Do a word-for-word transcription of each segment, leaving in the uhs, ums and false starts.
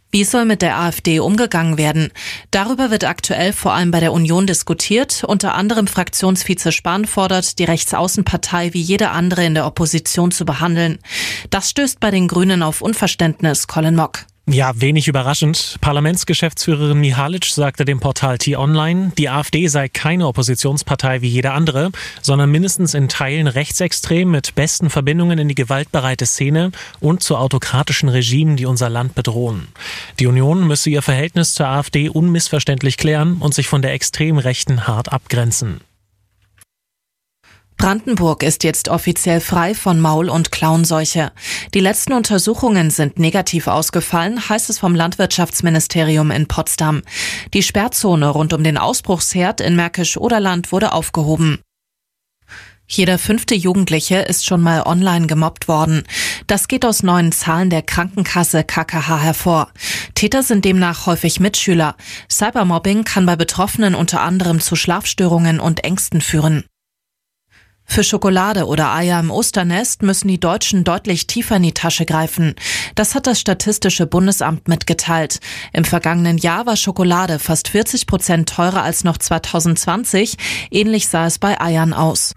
Wie soll mit der AfD umgegangen werden? Darüber wird aktuell vor allem bei der Union diskutiert. Unter anderem Fraktionsvize Spahn fordert, die Rechtsaußenpartei wie jede andere in der Opposition zu behandeln. Das stößt bei den Grünen auf Unverständnis, Colin Mock. Ja, wenig überraschend. Parlamentsgeschäftsführerin Mihalic sagte dem Portal T-Online, die AfD sei keine Oppositionspartei wie jede andere, sondern mindestens in Teilen rechtsextrem mit besten Verbindungen in die gewaltbereite Szene und zu autokratischen Regimen, die unser Land bedrohen. Die Union müsse ihr Verhältnis zur AfD unmissverständlich klären und sich von der extrem Rechten hart abgrenzen. Brandenburg ist jetzt offiziell frei von Maul- und Klauenseuche. Die letzten Untersuchungen sind negativ ausgefallen, heißt es vom Landwirtschaftsministerium in Potsdam. Die Sperrzone rund um den Ausbruchsherd in Märkisch-Oderland wurde aufgehoben. Jeder fünfte Jugendliche ist schon mal online gemobbt worden. Das geht aus neuen Zahlen der Krankenkasse K K H hervor. Täter sind demnach häufig Mitschüler. Cybermobbing kann bei Betroffenen unter anderem zu Schlafstörungen und Ängsten führen. Für Schokolade oder Eier im Osternest müssen die Deutschen deutlich tiefer in die Tasche greifen. Das hat das Statistische Bundesamt mitgeteilt. Im vergangenen Jahr war Schokolade fast vierzig Prozent teurer als noch zwanzig zwanzig. Ähnlich sah es bei Eiern aus.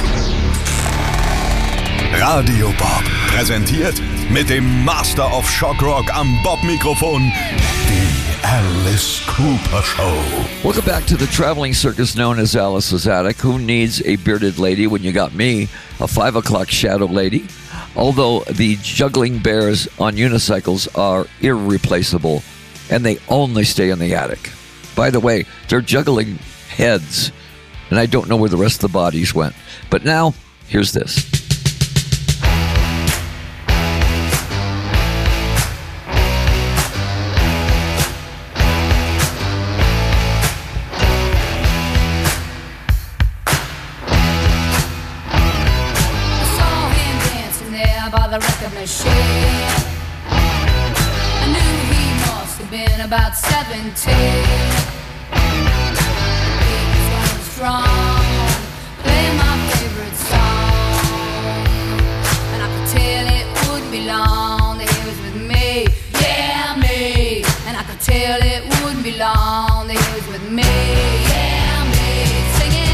Radio Bob präsentiert mit dem Master of Shock Rock am Bob-Mikrofon die Alice Cooper Show. Welcome back to the traveling circus known as Alice's Attic. Who needs a bearded lady when you got me, a five o'clock shadow lady? Although the juggling bears on unicycles are irreplaceable, and they only stay in the attic. By the way, they're juggling heads, and I don't know where the rest of the bodies went. But now, here's this. By the record machine, I knew he must have been about seventeen. He was going strong, playing my favorite song, and I could tell it wouldn't be long that he was with me, yeah me. And I could tell it wouldn't be long that he was with me, yeah me. Singing.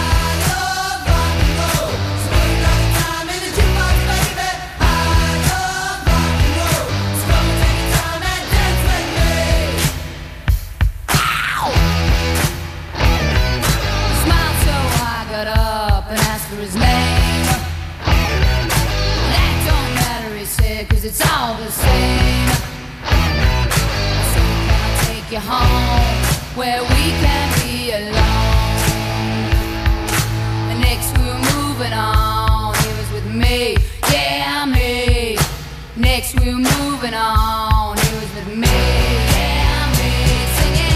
His name. That don't matter, he said, cause it's all the same. So can I take you home where we can be alone? And next we were moving on, he was with me, yeah me. Next we were moving on, he was with me, yeah me. Singing.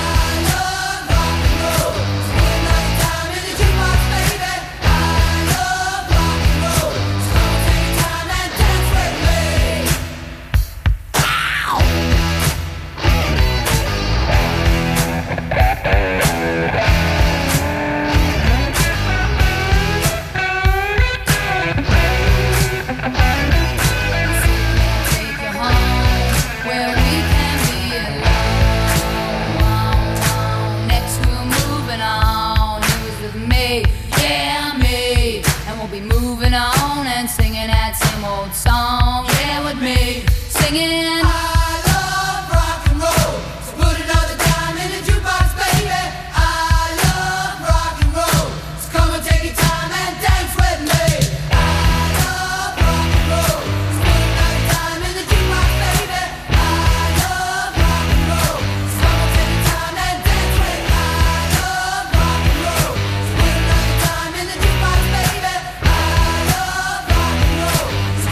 Song, yeah, with me singing. I love rock and roll, so put another dime in the jukebox, baby. I love rock and roll, so come and take your time and dance with me. I love rock and roll, so put another dime in the jukebox, baby. I love rock and roll, so come and take your time and dance with me. I love rock and roll, so put another dime in the jukebox, baby. I love rock and roll.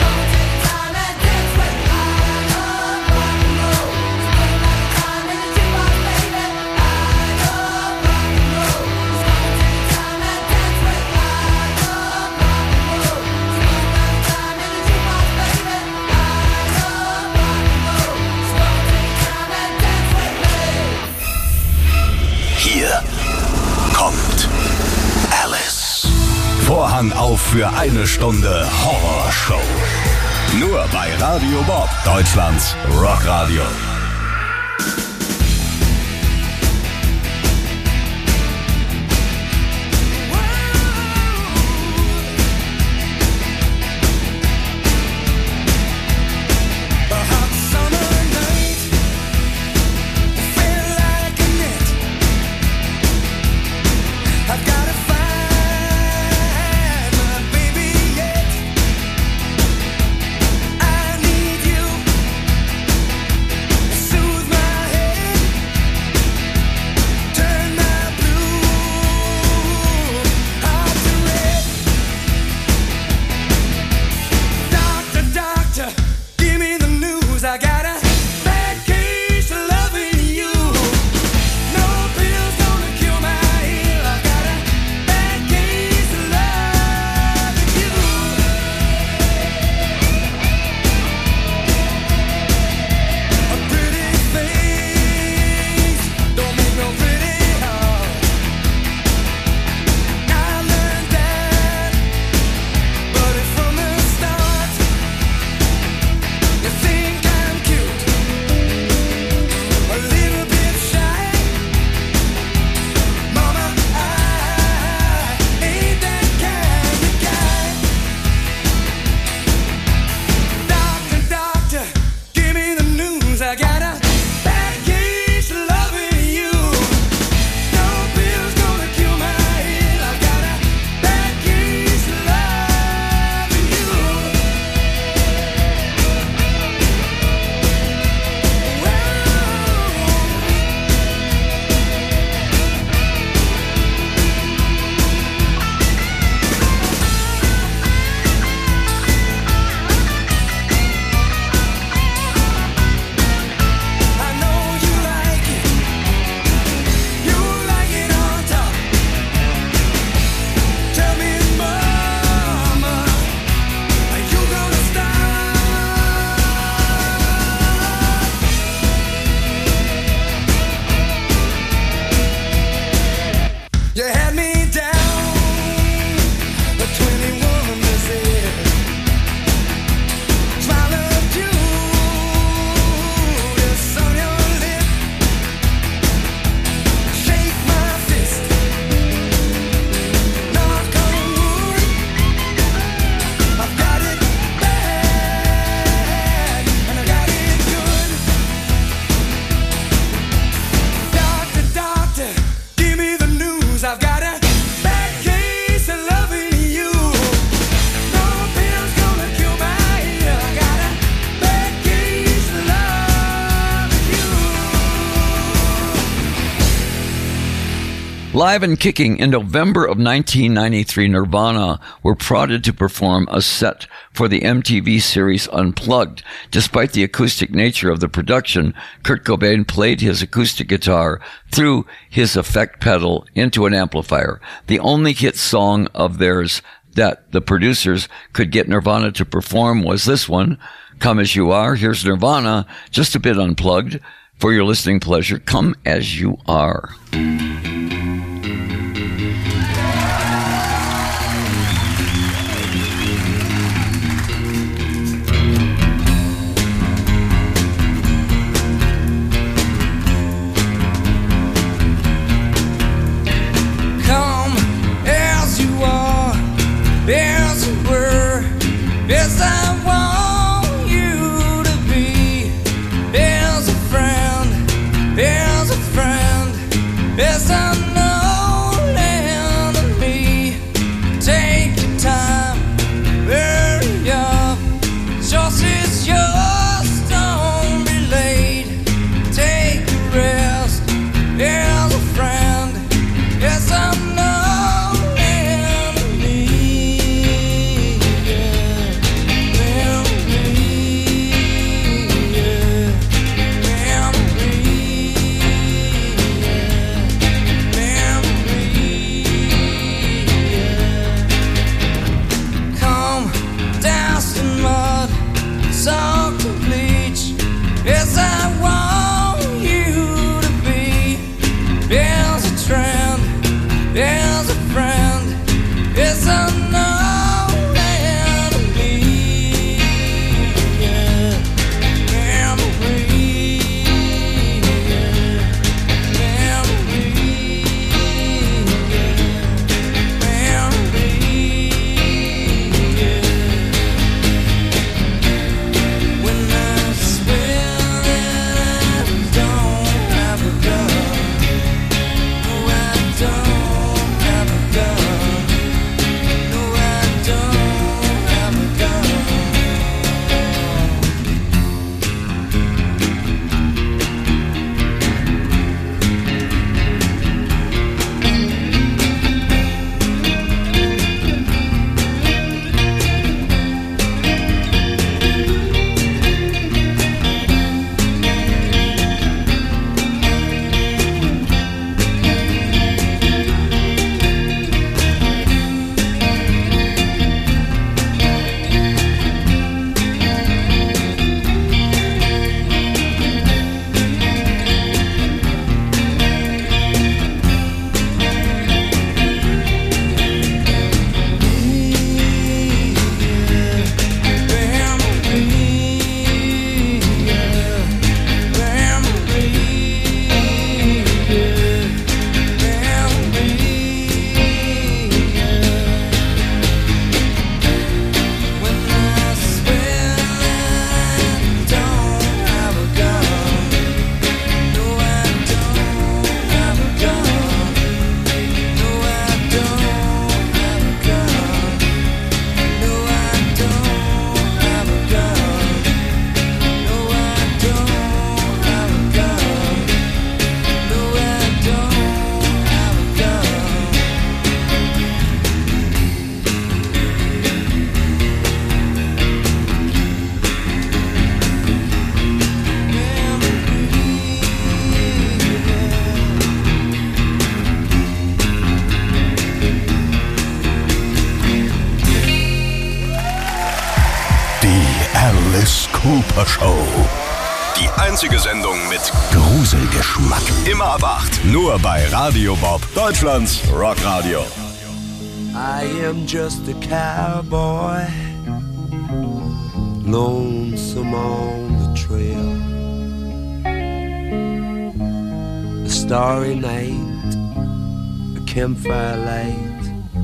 Hier kommt Alice. Vorhang auf für eine Stunde Horrorshow. Nur bei Radio Bob, Deutschlands Rockradio. Live and kicking in November of nineteen ninety-three, Nirvana were prodded to perform a set for the M T V series Unplugged. Despite the acoustic nature of the production, Kurt Cobain played his acoustic guitar through his effect pedal into an amplifier. The only hit song of theirs that the producers could get Nirvana to perform was this one, Come As You Are. Here's Nirvana, just a bit unplugged. For your listening pleasure, Come As You Are. As you were, as I want you to be, as a friend, as a friend, as I Super Show. Die einzige Sendung mit Gruselgeschmack. immer ab acht. Nur bei Radio Bob, Deutschlands Rockradio. I am just a cowboy, lonesome on the trail. A starry night, a campfire light.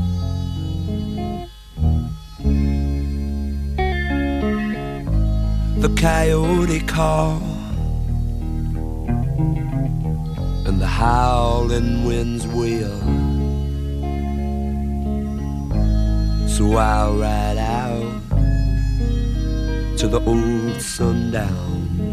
The coyote call and the howling winds wail. So I'll ride out to the old sundown.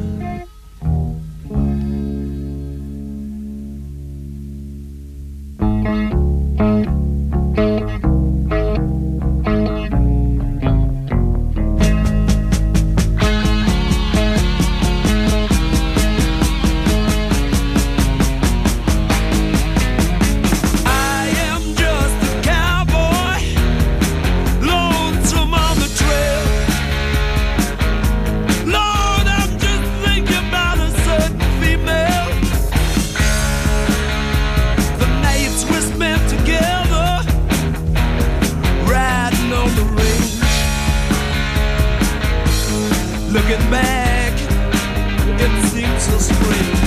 Looking back, it seems so strange.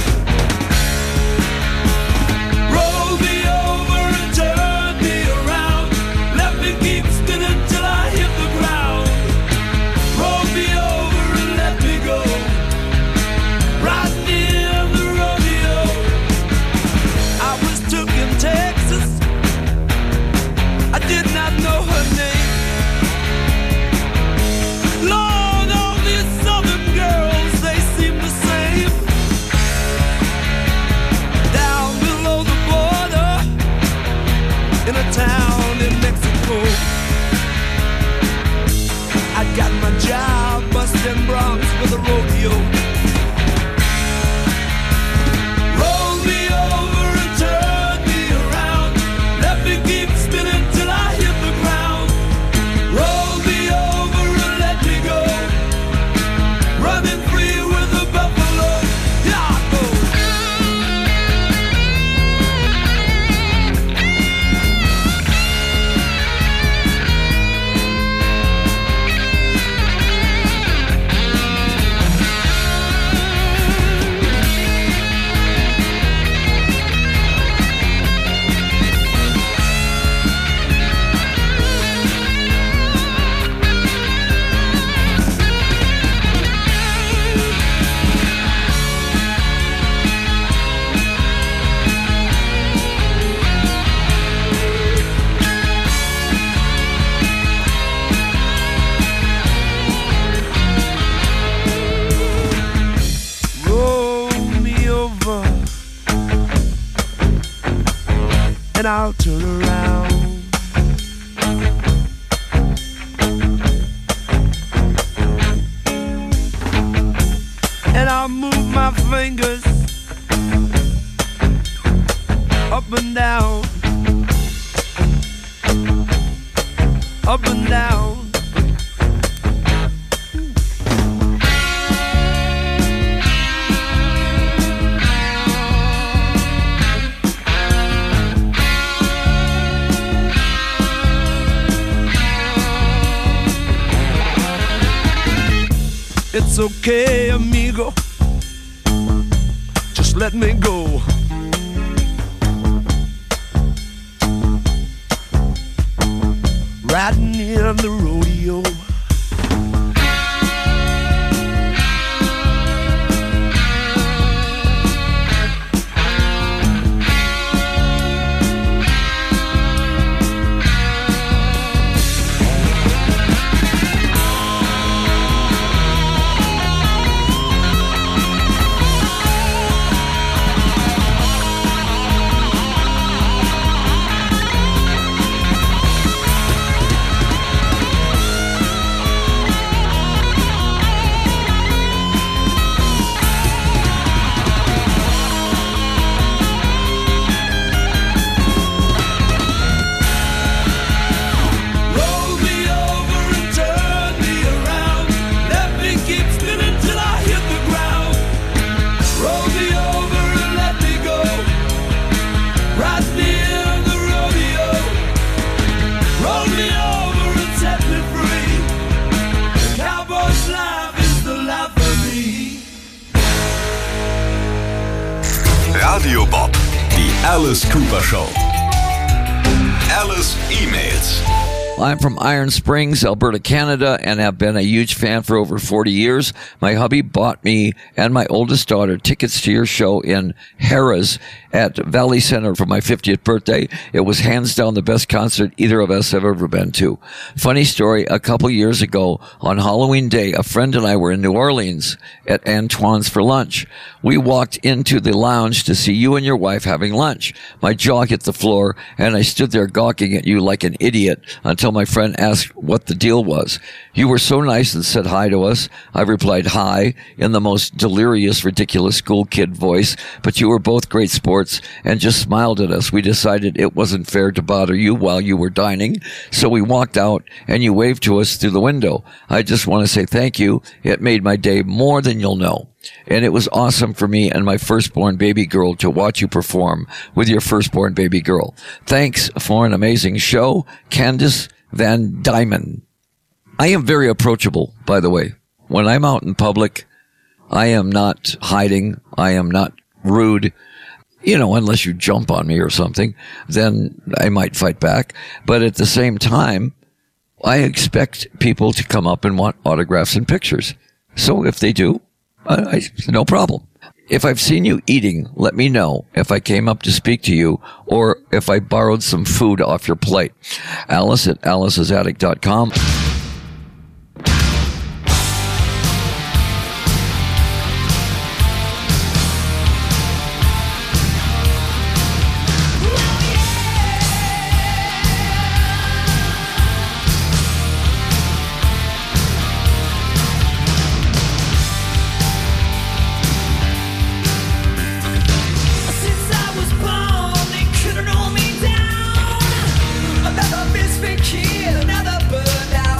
Roll me over and turn me around. Let me keep spinning till I hit the ground. Roll me over and let me go. Right near the rodeo. I was took in Texas. I did not know her name. Lord, all these southern girls, they seem the same. Down below the border, in a town in Mexico, I got my job busting broncs for the rodeo. Roll me over and turn me around. Let me keep spinning till I hit the ground. Roll me over and let me go. Running free with the buffalo. Yeah, I go. Roll me over and I'll turn around. And I'll move my fingers up and down, up and down. It's okay, amigo. Just let me go. Riding near the rodeo. Radio Bob. Die Alice Cooper Show. Alice E-Mails. I'm from Iron Springs, Alberta, Canada, and have been a huge fan for over forty years. My hubby bought me and my oldest daughter tickets to your show in Harrah's at Valley Center for my fiftieth birthday. It was hands down the best concert either of us have ever been to. Funny story, a couple years ago on Halloween Day, a friend and I were in New Orleans at Antoine's for lunch. We walked into the lounge to see you and your wife having lunch. My jaw hit the floor, and I stood there gawking at you like an idiot until my friend asked what the deal was. You were so nice and said hi to us. I replied hi in the most delirious, ridiculous school kid voice, but you were both great sports and just smiled at us. We decided it wasn't fair to bother you while you were dining, so we walked out and you waved to us through the window. I just want to say thank you. It made my day more than you'll know. And it was awesome for me and my firstborn baby girl to watch you perform with your firstborn baby girl. Thanks for an amazing show, Candice Van Dyman. I am very approachable, by the way. When I'm out in public, I am not hiding. I am not rude. You know, unless you jump on me or something, then I might fight back. But at the same time, I expect people to come up and want autographs and pictures. So if they do, I, I, no problem. If I've seen you eating, let me know if I came up to speak to you or if I borrowed some food off your plate. Alice at alice's attic dot com. Since I was born, they couldn't hold me down. Another misfit kid, another bird out.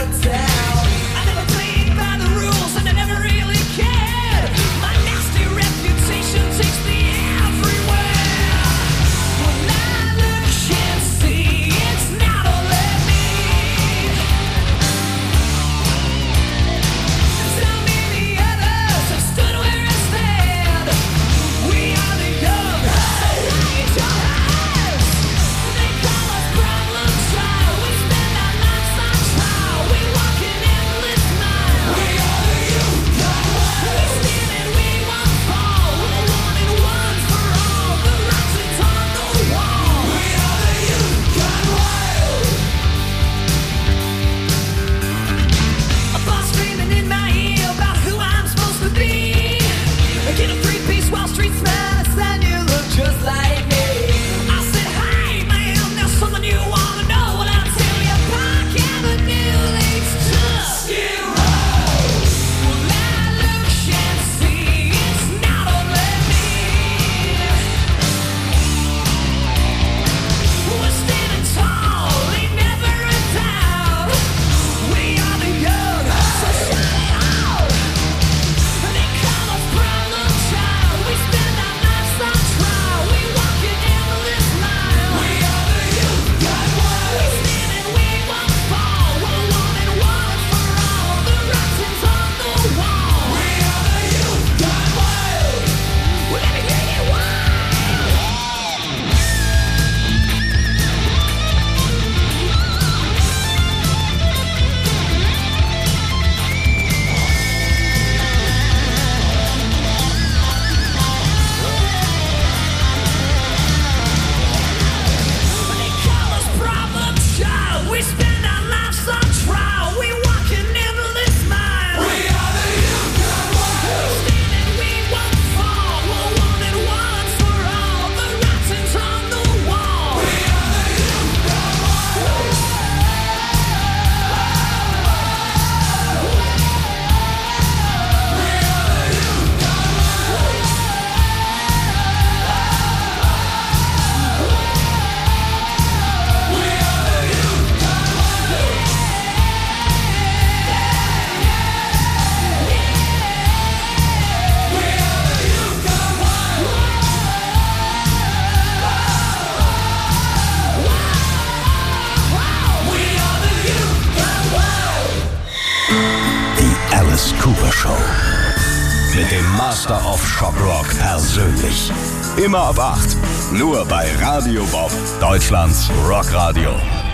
mit dem Master of Shock Rock persönlich. Immer ab acht. Nur bei Radio Bob, Deutschlands Rockradio.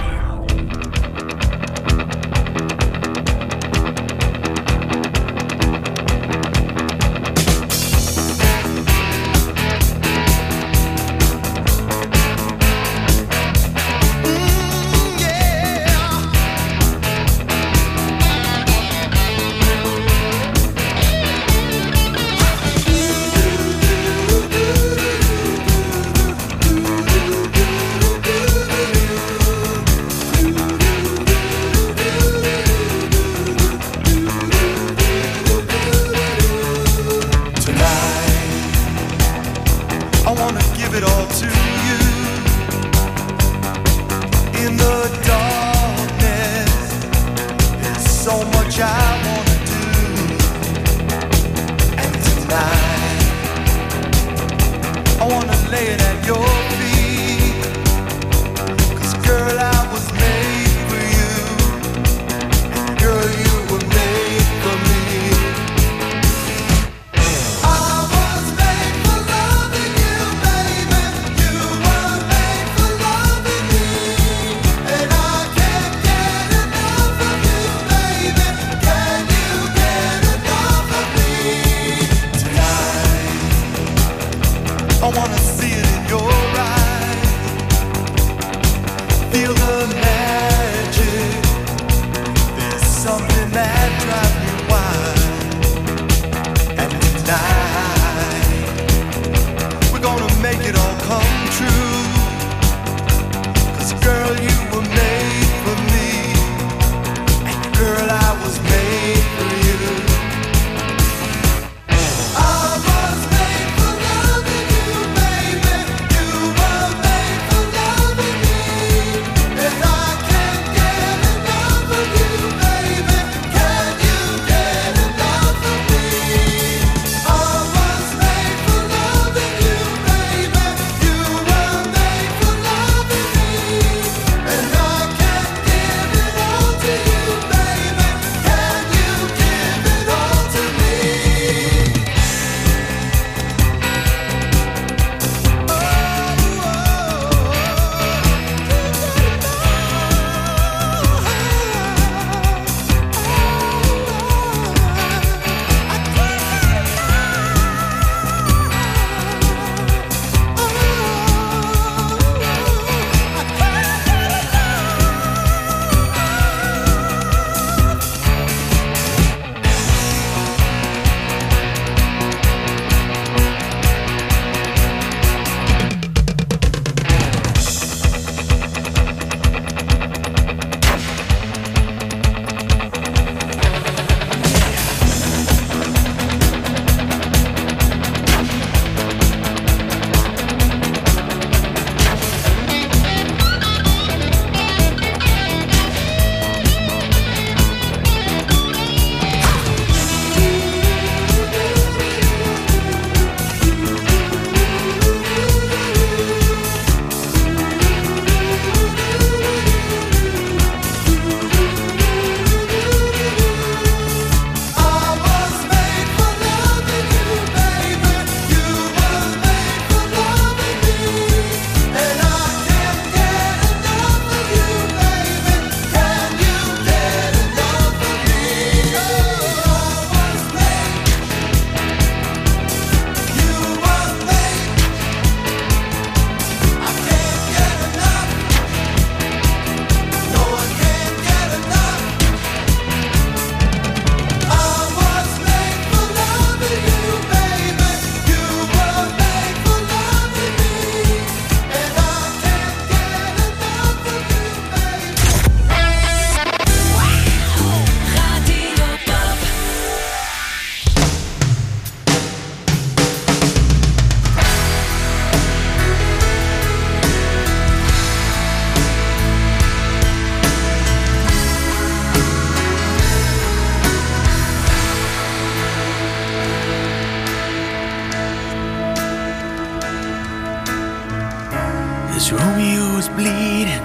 Romeo's bleeding,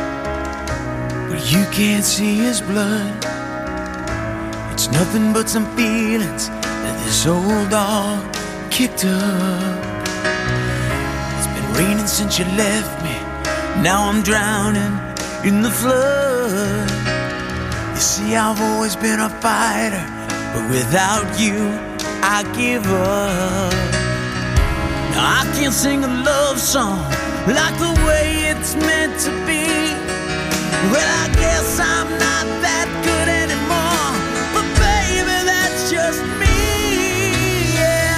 but you can't see his blood. It's nothing but some feelings that this old dog kicked up. It's been raining since you left me. Now I'm drowning in the flood. You see, I've always been a fighter, but without you, I give up. Now I can't sing a love song like the way it's meant to be. Well, I guess I'm not that good anymore, but baby, that's just me. Yeah,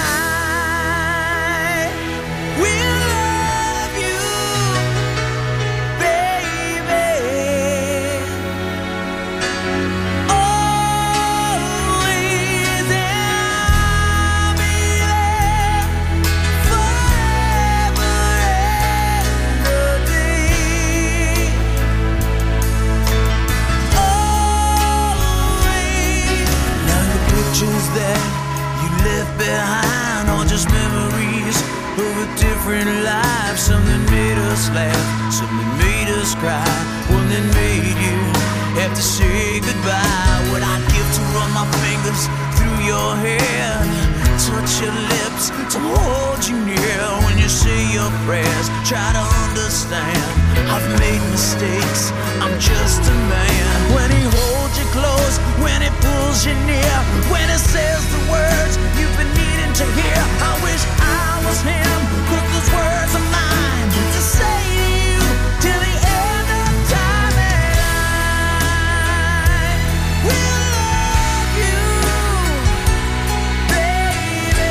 I will love you, baby, always, and I'll be there forever and a day. Now the pictures that you left behind are just memories of a different life. Something made us laugh, something made us cry, one that made you have to say goodbye. What I'd give to run my fingers through your hair, touch your lips, to hold you near when you say your prayers. Try to understand, I've made mistakes, I'm just a man. When he holds you close, when he pulls you near, when he says the words you've been needing to hear, I wish I was him, 'cause those words are mine to say to you till the end of time. And I will love you, baby,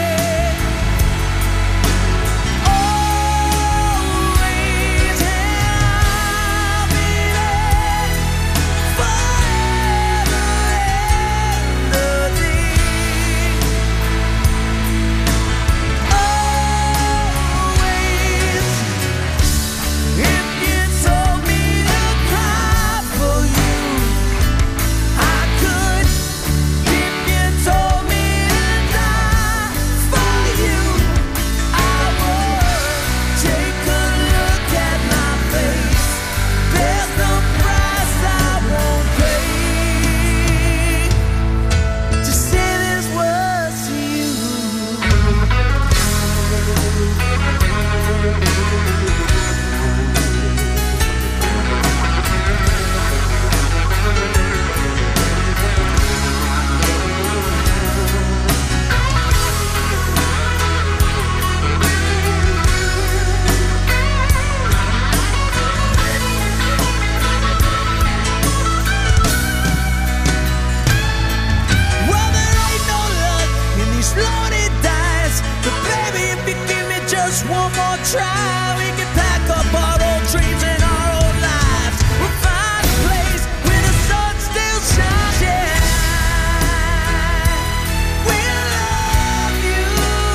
always, and I'll be there forever and a day. Always. If you told me to cry for you, I could. If you told me to die for you, I would. Take a look at my face. There's no price I won't pay to say these words to you. Well, there ain't no luck in these lonely days, but baby, if you give me just one more try, we can pack up our old dreams and our old lives. We'll find a place where the sun still shines. Yeah, we'll love you,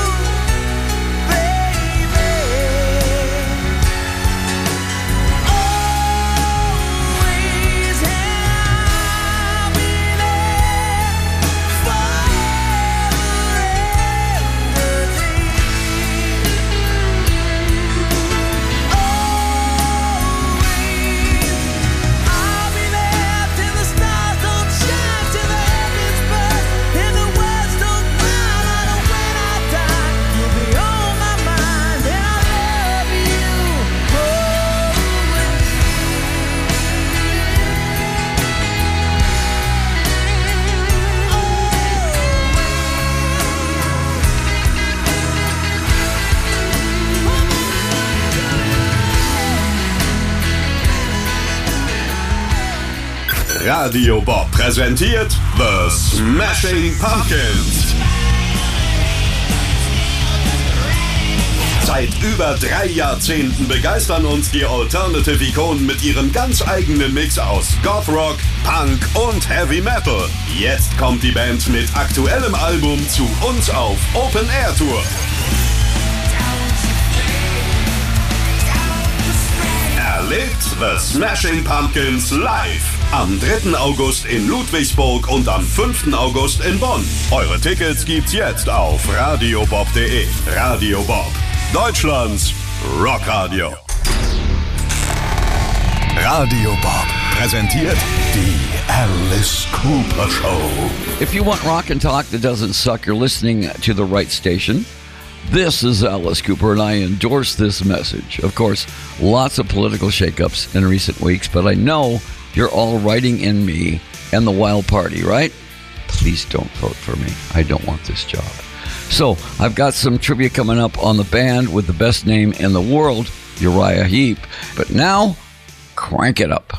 baby, always, and I'll be there forever and a day. Always, I'll be there till the stars don't shine, till the heavens burst and the words don't smile. I know when I die, you'll be on my mind, and I love you Radio Bob präsentiert The Smashing Pumpkins. Seit über drei Jahrzehnten begeistern uns die Alternative-Ikonen mit ihrem ganz eigenen Mix aus Goth Rock, Punk und Heavy Metal. Jetzt kommt die Band mit aktuellem Album zu uns auf Open Air Tour. Erlebt The Smashing Pumpkins live am dritten August in Ludwigsburg und am fünften August in Bonn. Eure Tickets gibt's jetzt auf radiobob punkt de. Radio Bob, Deutschlands Rockradio. Radio Bob präsentiert die Alice Cooper Show. If you want rock and talk that doesn't suck, you're listening to the right station. This is Alice Cooper, and I endorse this message. Of course, lots of political shakeups in recent weeks, but I know you're all writing in me and the Wild Party, right? Please don't vote for me. I don't want this job. So, I've got some trivia coming up on the band with the best name in the world, Uriah Heep. But now, crank it up.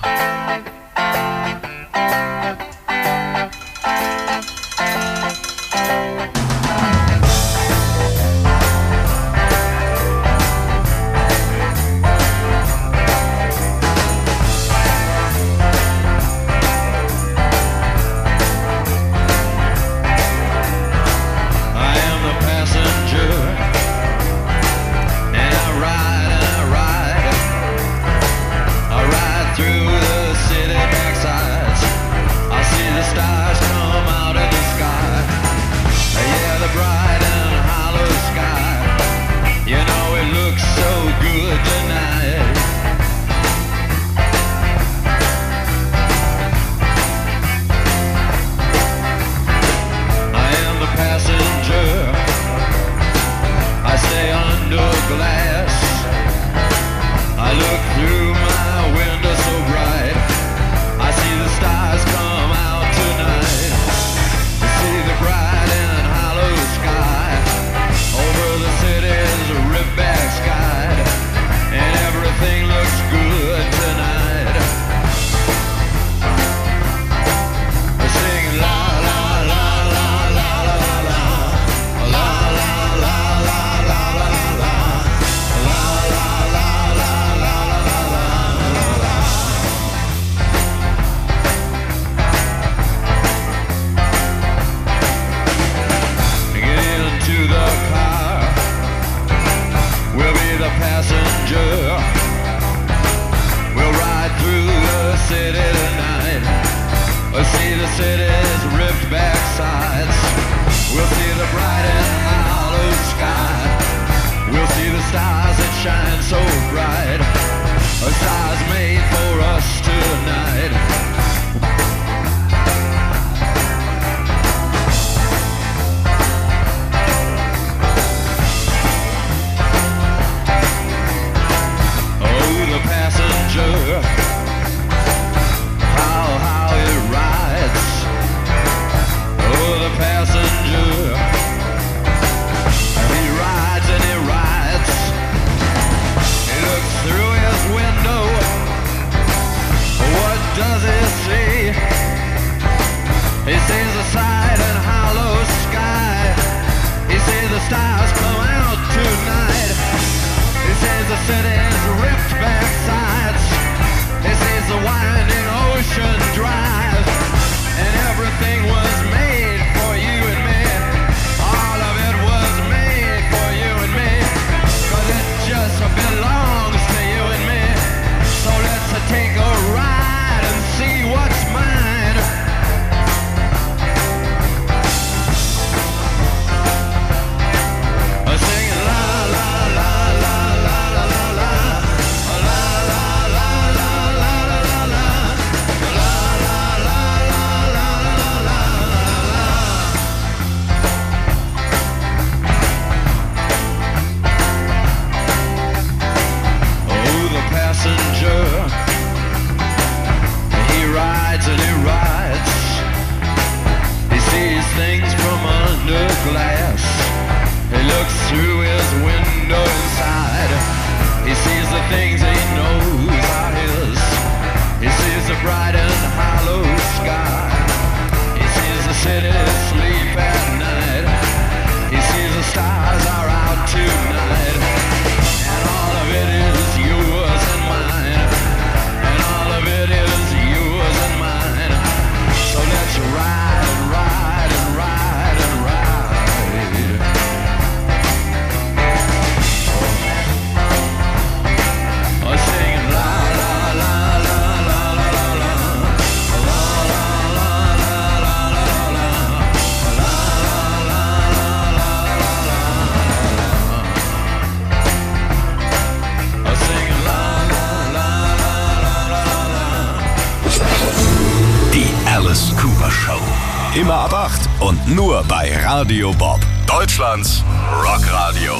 Immer ab acht und nur bei Radio Bob. Deutschlands Rockradio.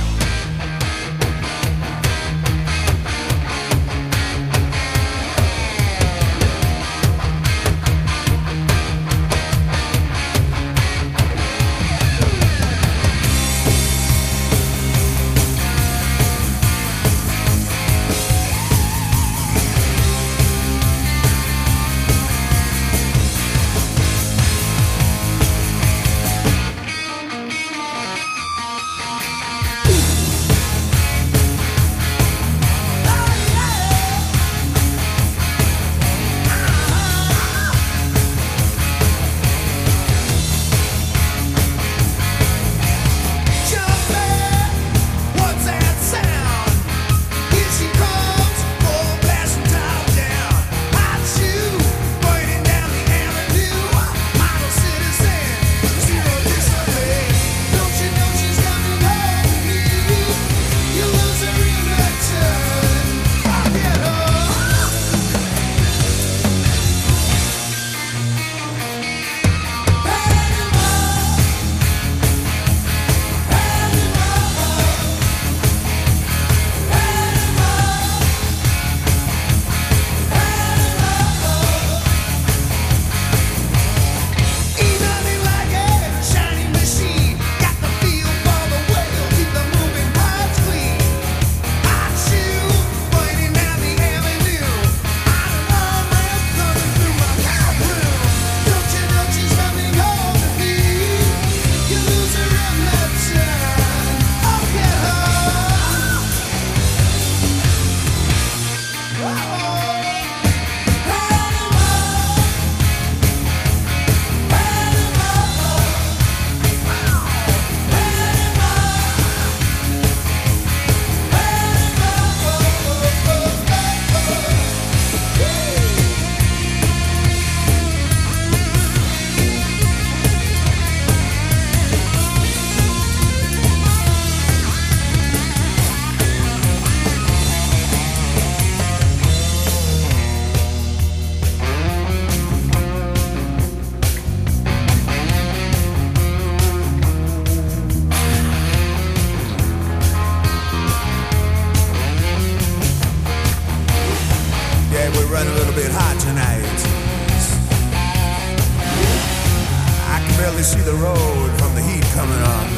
See the road from the heat coming on.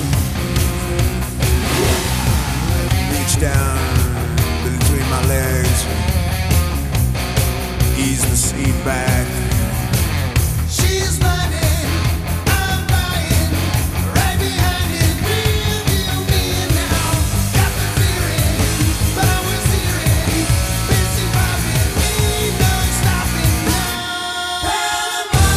Reach down between my legs, ease the seat back. She's running, I'm buying, right behind it, real deal me now. Got the feeling, but I was hearing, busy popping, ain't no stopping now. Panama.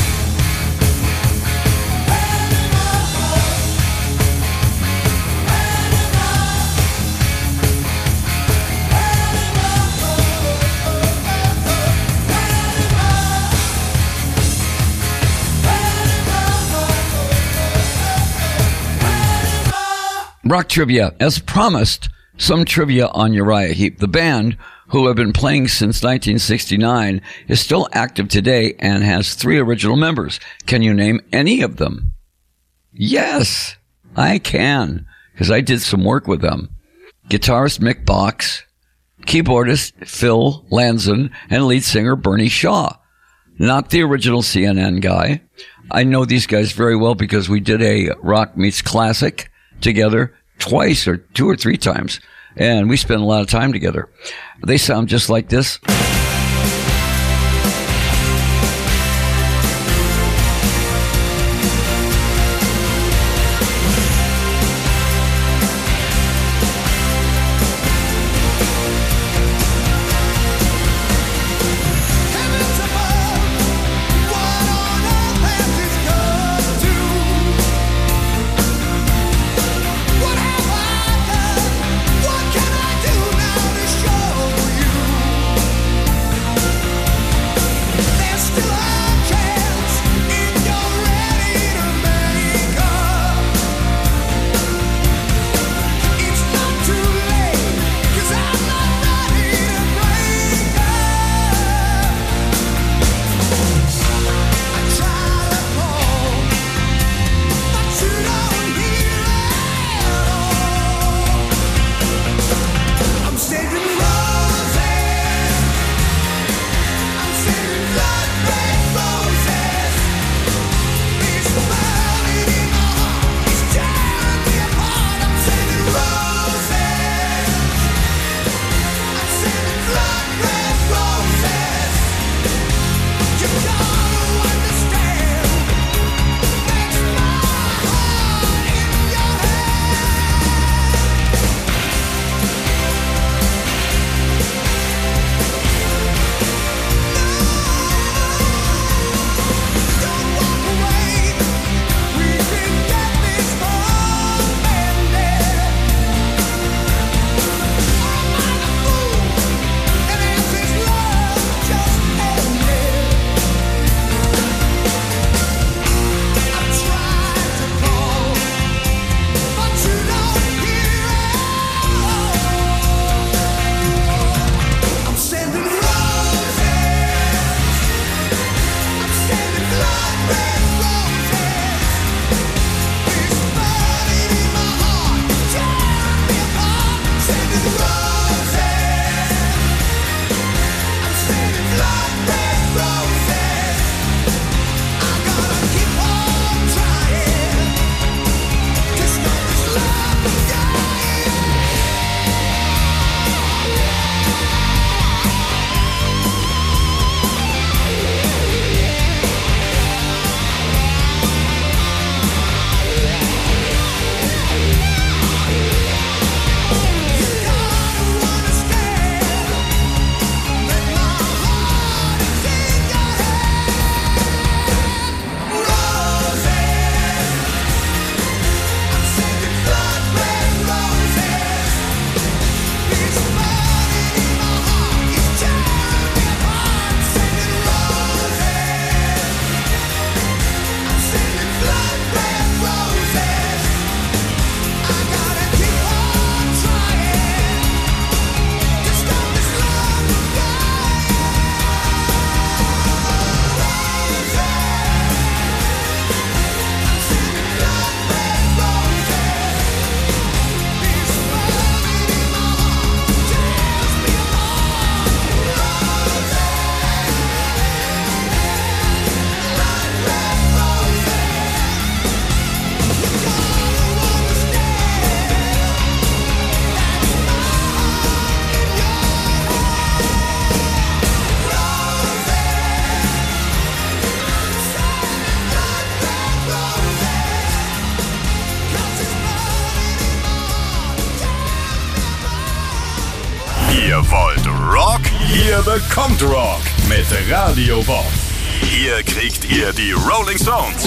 Rock trivia. As promised, some trivia on Uriah Heep. The band, who have been playing since nineteen sixty-nine, is still active today and has three original members. Can you name any of them? Yes, I can, because I did some work with them. Guitarist Mick Box, keyboardist Phil Lanzon, and lead singer Bernie Shaw. Not the original C N N guy. I know these guys very well because we did a Rock Meets Classic together twice or two or three times, and we spent a lot of time together. They sound just like this. What can I do now to show you? Ihr wollt Rock? Ihr bekommt Rock mit Radio Bob. Hier kriegt ihr die Rolling Stones.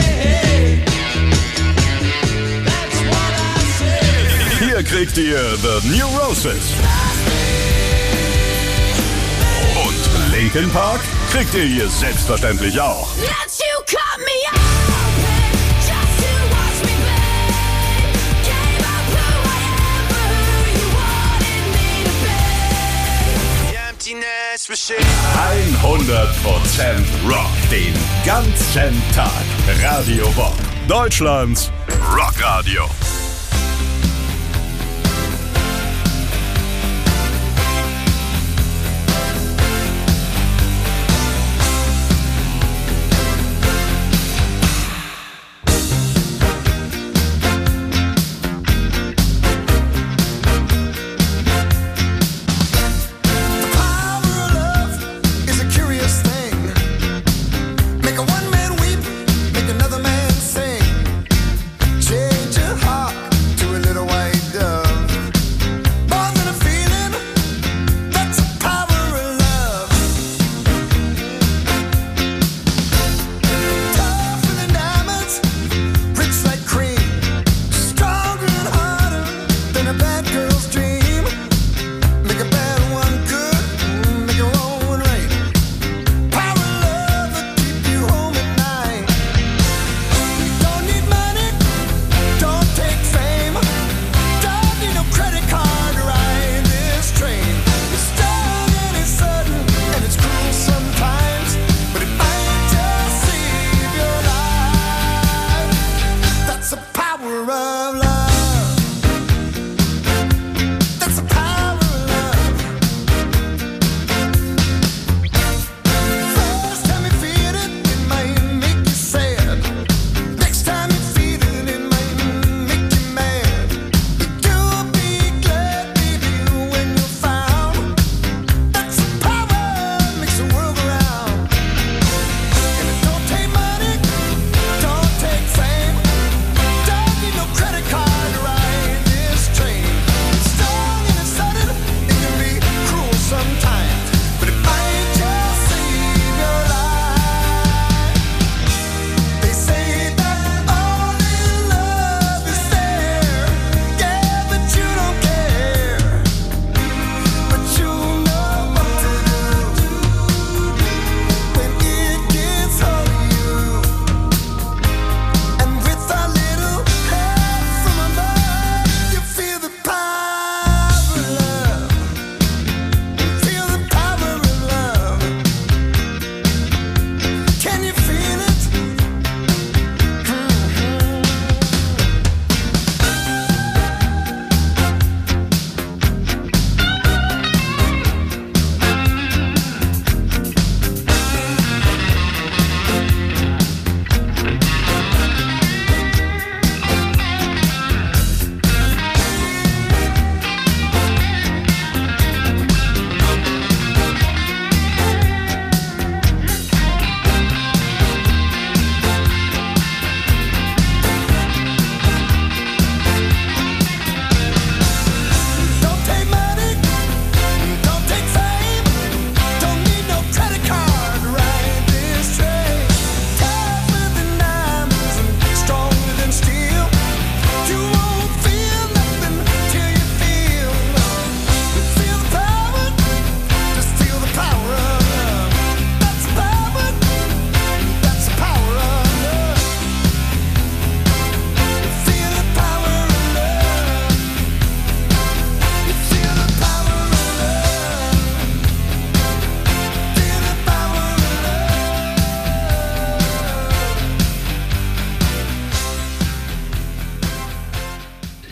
Hier kriegt ihr The New Roses. Und Linkin Park kriegt ihr hier selbstverständlich auch. hundert Prozent Rock den ganzen Tag. Radio Bob, Deutschlands Rockradio. Make a one man weep, make another man sing. Change your heart.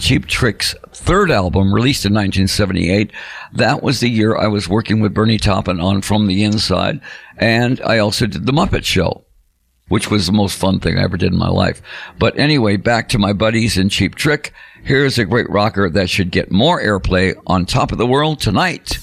Cheap Trick's third album, released in nineteen seventy-eight. That was the year I was working with Bernie Taupin on From the Inside, and I also did The Muppet Show, which was the most fun thing I ever did in my life. But anyway, back to my buddies in Cheap Trick. Here's a great rocker that should get more airplay, On Top of the World Tonight.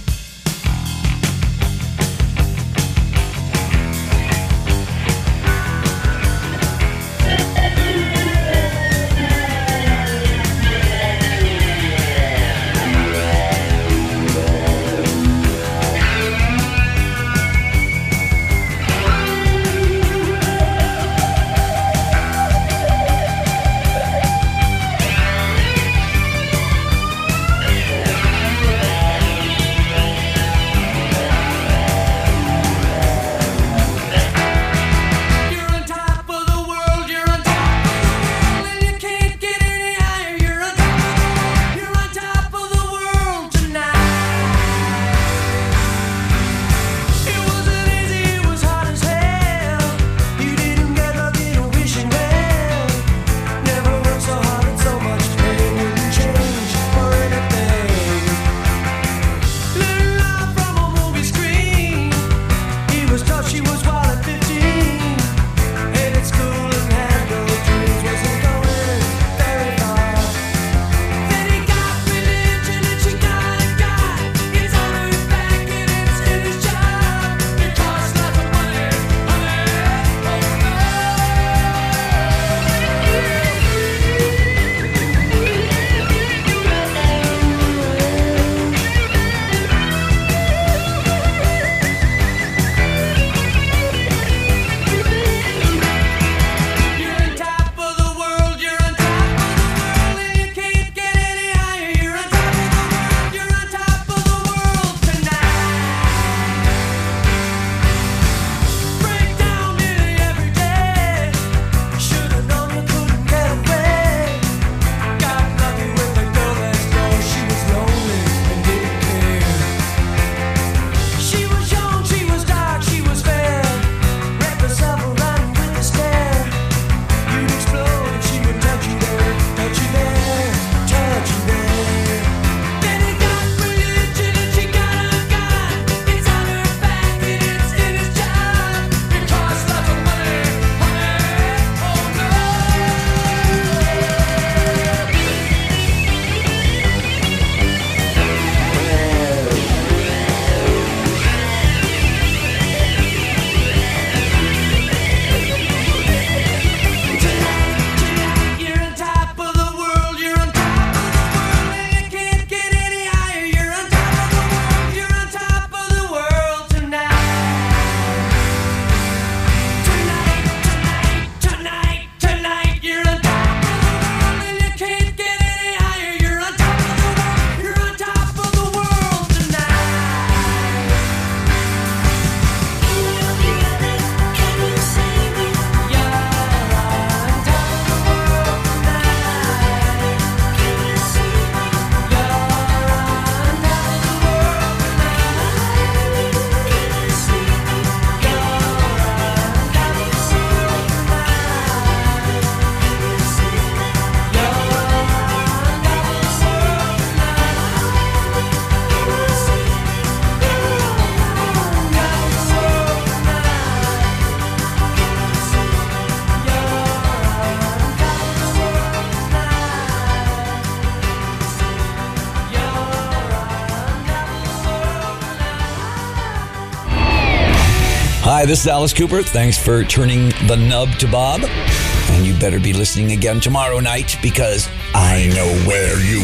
Hi, this is Alice Cooper. Thanks for turning the nub to Bob. And you better be listening again tomorrow night, because I know where you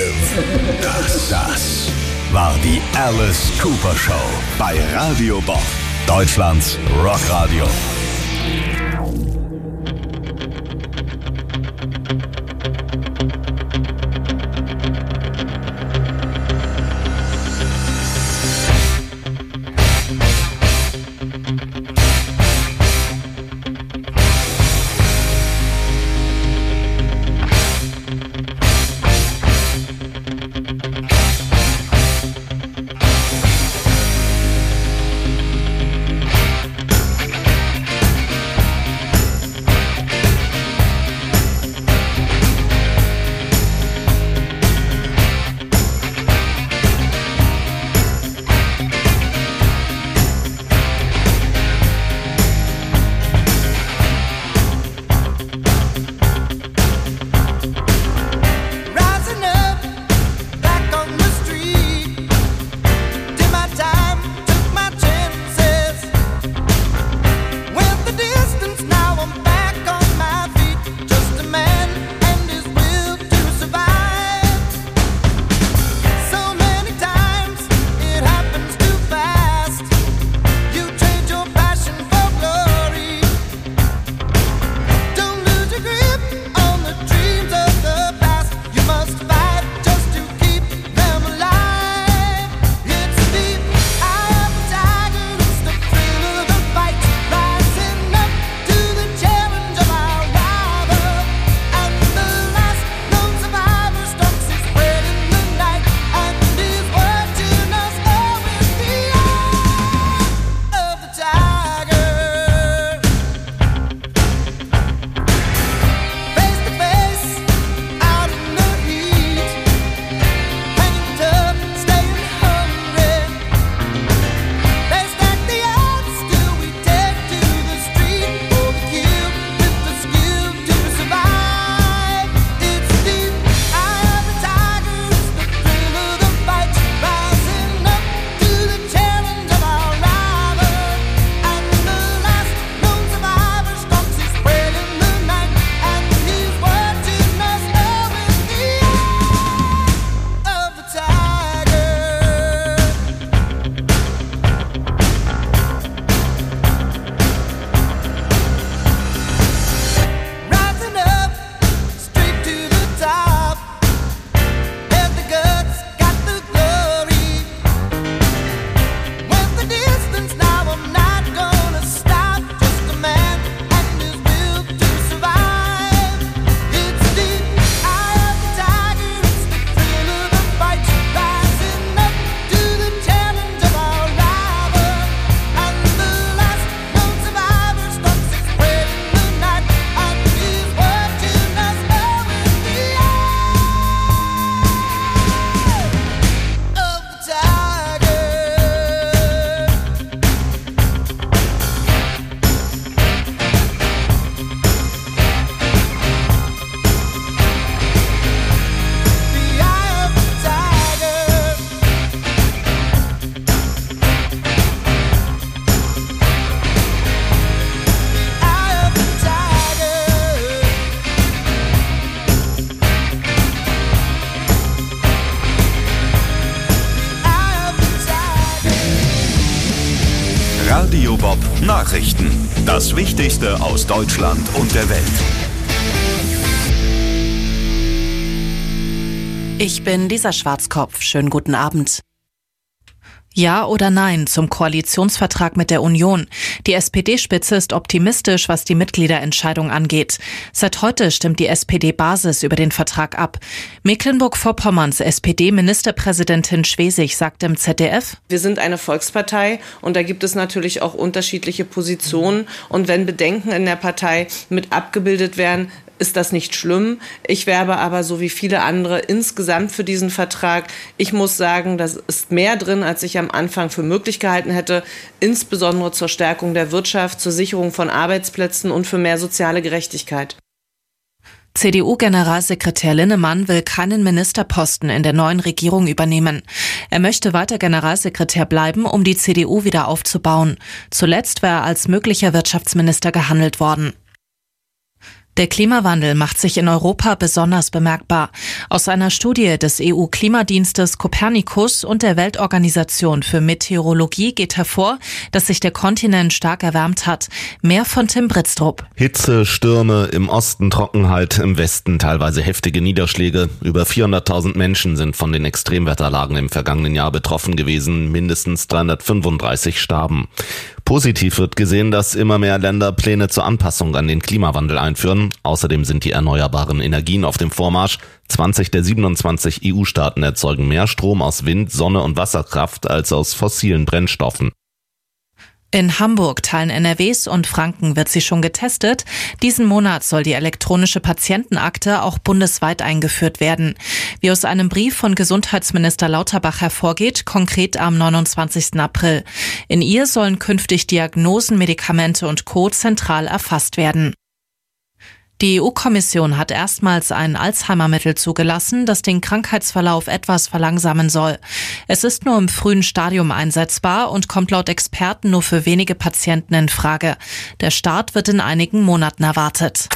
live. Das, das war die Alice Cooper Show bei Radio Bob, Deutschlands Rockradio. Radio Bob Nachrichten. Das Wichtigste aus Deutschland und der Welt. Ich bin Lisa Schwarzkopf. Schönen guten Abend. Ja oder nein zum Koalitionsvertrag mit der Union? Die S P D-Spitze ist optimistisch, was die Mitgliederentscheidung angeht. Seit heute stimmt die S P D-Basis über den Vertrag ab. Mecklenburg-Vorpommerns S P D-Ministerpräsidentin Schwesig sagt im Z D F: Wir sind eine Volkspartei und da gibt es natürlich auch unterschiedliche Positionen. Und wenn Bedenken in der Partei mit abgebildet werden, ist das nicht schlimm. Ich werbe aber so wie viele andere insgesamt für diesen Vertrag. Ich muss sagen, das ist mehr drin, als ich am Anfang für möglich gehalten hätte, insbesondere zur Stärkung der Wirtschaft, zur Sicherung von Arbeitsplätzen und für mehr soziale Gerechtigkeit. C D U-Generalsekretär Linnemann will keinen Ministerposten in der neuen Regierung übernehmen. Er möchte weiter Generalsekretär bleiben, um die C D U wieder aufzubauen. Zuletzt war er als möglicher Wirtschaftsminister gehandelt worden. Der Klimawandel macht sich in Europa besonders bemerkbar. Aus einer Studie des E U-Klimadienstes Copernicus und der Weltorganisation für Meteorologie geht hervor, dass sich der Kontinent stark erwärmt hat. Mehr von Tim Britztrup. Hitze, Stürme, im Osten Trockenheit, im Westen teilweise heftige Niederschläge. Über vierhunderttausend Menschen sind von den Extremwetterlagen im vergangenen Jahr betroffen gewesen. Mindestens dreihundertfünfunddreißig starben. Positiv wird gesehen, dass immer mehr Länder Pläne zur Anpassung an den Klimawandel einführen. Außerdem sind die erneuerbaren Energien auf dem Vormarsch. zwanzig der siebenundzwanzig E U-Staaten erzeugen mehr Strom aus Wind, Sonne und Wasserkraft als aus fossilen Brennstoffen. In Hamburg, Teilen N R Ws und Franken wird sie schon getestet. Diesen Monat soll die elektronische Patientenakte auch bundesweit eingeführt werden. Wie aus einem Brief von Gesundheitsminister Lauterbach hervorgeht, konkret am neunundzwanzigsten April. In ihr sollen künftig Diagnosen, Medikamente und Co. zentral erfasst werden. Die E U-Kommission hat erstmals ein Alzheimer-Mittel zugelassen, das den Krankheitsverlauf etwas verlangsamen soll. Es ist nur im frühen Stadium einsetzbar und kommt laut Experten nur für wenige Patienten in Frage. Der Start wird in einigen Monaten erwartet.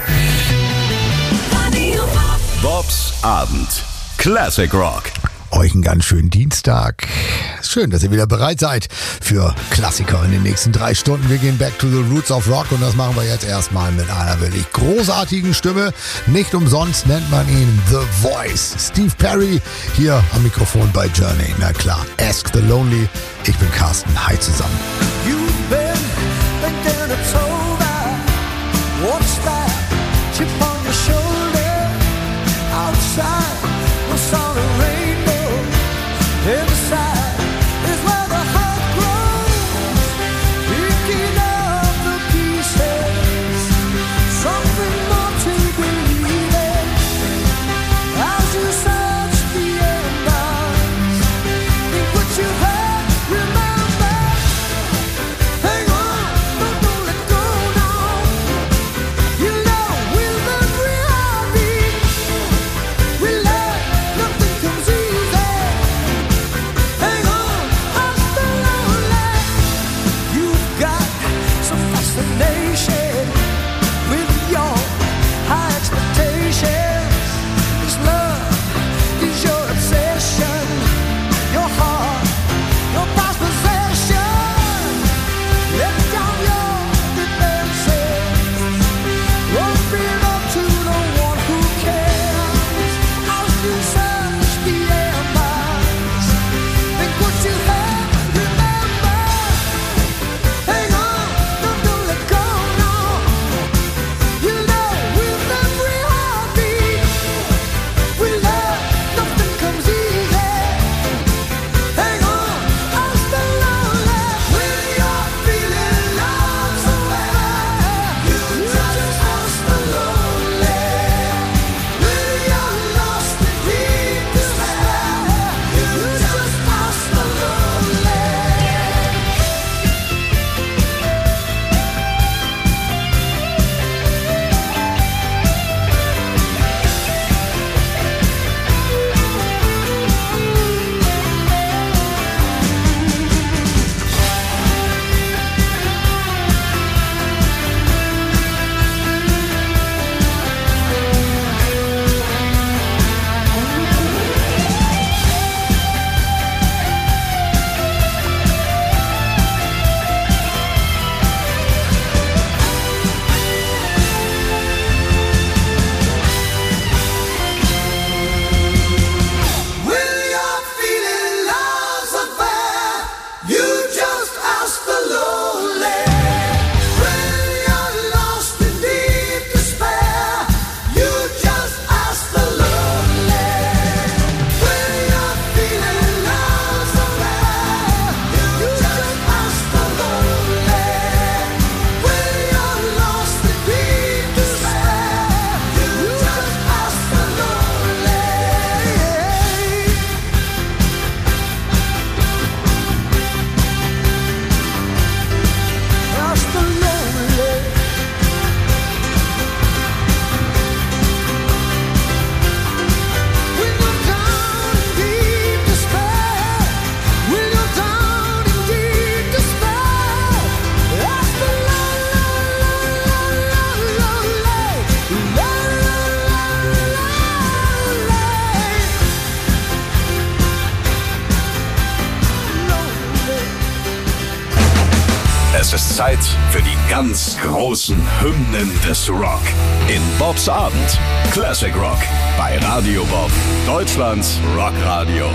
Bobs Abend. Classic Rock. Euch einen ganz schönen Dienstag. Schön, dass ihr wieder bereit seid für Klassiker in den nächsten drei Stunden. Wir gehen back to the roots of rock und das machen wir jetzt erstmal mit einer wirklich großartigen Stimme. Nicht umsonst nennt man ihn The Voice. Steve Perry hier am Mikrofon bei Journey. Na klar, Ask the Lonely. Ich bin Carsten. Hi zusammen. You've been, been down a toga. What's that? Chip on your shoulder. Outside, we saw the rainbow. Inside is where the heart grows. Picking up the pieces. Something more to believe in. As you search the embers, think what you had, remember. Hang on, but don't let go now. You Es ist Zeit für die ganz großen Hymnen des Rock. In Bobs Abend. Classic Rock. Bei Radio Bob. Deutschlands Rockradio.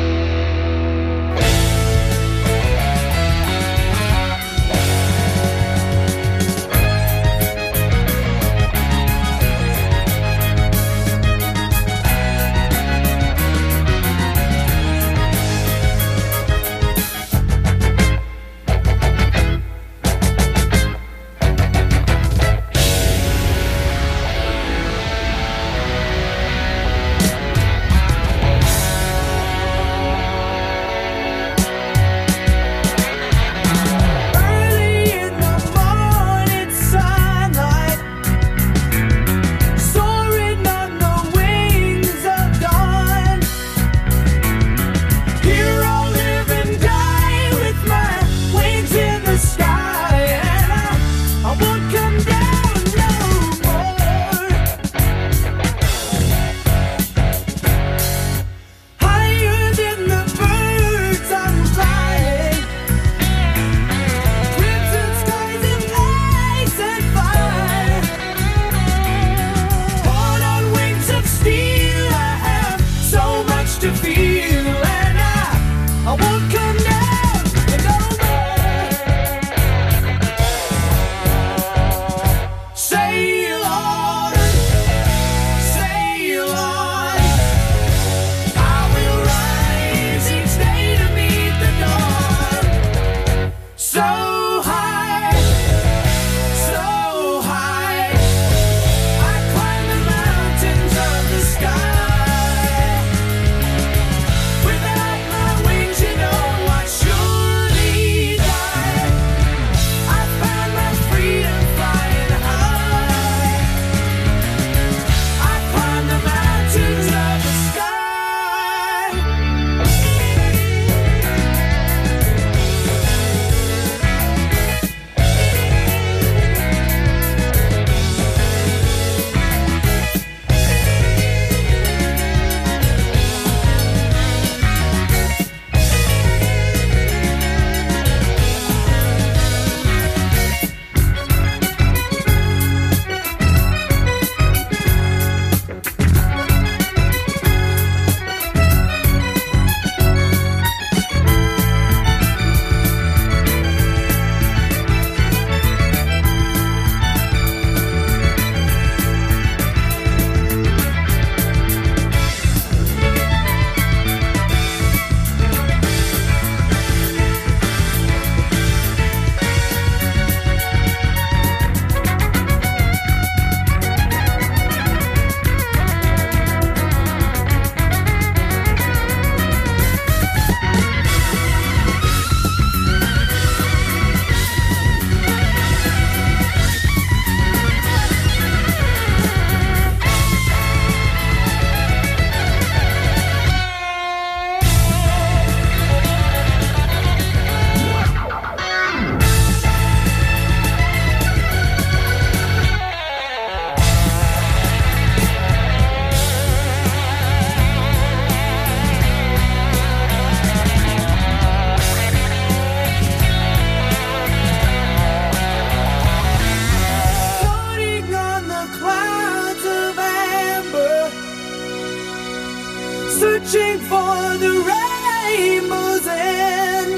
searching for the rainbow's end.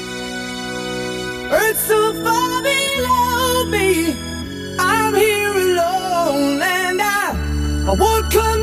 Earth so far below me, I'm here alone, and I, I won't come